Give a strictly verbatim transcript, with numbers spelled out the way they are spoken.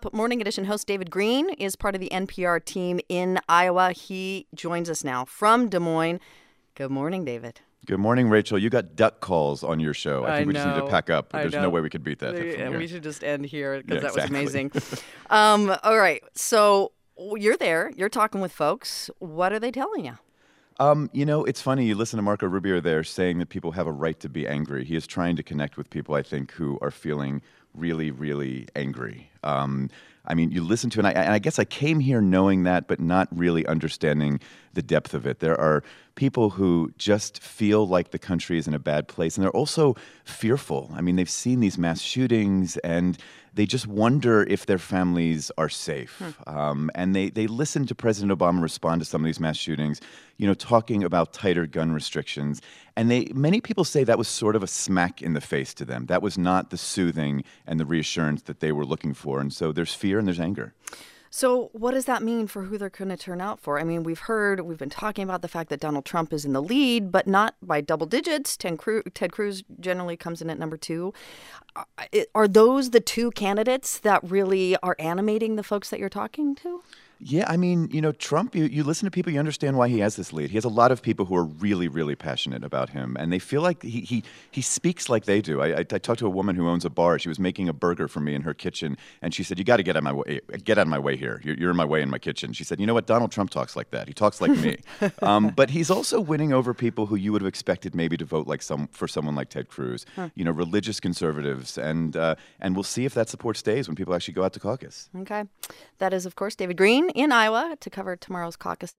up, Morning Edition host David Green is part of the N P R team in Iowa. He joins us now from Des Moines. Good morning, David. Good morning, Rachel. You got duck calls on your show. I think I we just need to know. pack up. I There's know. no way we could beat that from We, here. we should just end here because Yeah, that exactly. was amazing. um, all right. So you're there. You're talking with folks. What are they telling you? Um, you know, it's funny. You listen to Marco Rubio there saying that people have a right to be angry. He is trying to connect with people, I think, who are feeling really, really angry. Um, I mean, you listen to it, and I, and I guess I came here knowing that, but not really understanding the depth of it. There are people who just feel like the country is in a bad place, and they're also fearful. I mean, they've seen these mass shootings, and they just wonder if their families are safe. Hmm. Um, and they, they listen to President Obama respond to some of these mass shootings, you know, talking about tighter gun restrictions. And they many people say that was sort of a smack in the face to them. That was not the soothing and the reassurance that they were looking for. And so there's fear and there's anger. So what does that mean for who they're going to turn out for? I mean, we've heard, we've been talking about the fact that Donald Trump is in the lead, but not by double digits. Ted Cruz, Ted Cruz generally comes in at number two. Are those the two candidates that really are animating the folks that you're talking to? Yeah, I mean, you know, Trump, you, you listen to people, you understand why he has this lead. He has a lot of people who are really, really passionate about him, and they feel like he he, he speaks like they do. I, I, I talked to a woman who owns a bar. She was making a burger for me in her kitchen, and she said, you got to get out of my way. Get out of my way here. You're, you're in my way in my kitchen. She said, you know what? Donald Trump talks like that. He talks like me. um, but he's also winning over people who you would have expected maybe to vote like some for someone like Ted Cruz, huh. you know, religious conservatives, and, uh, and we'll see if that support stays when people actually go out to caucus. Okay. That is, of course, David Green in Iowa to cover tomorrow's caucus.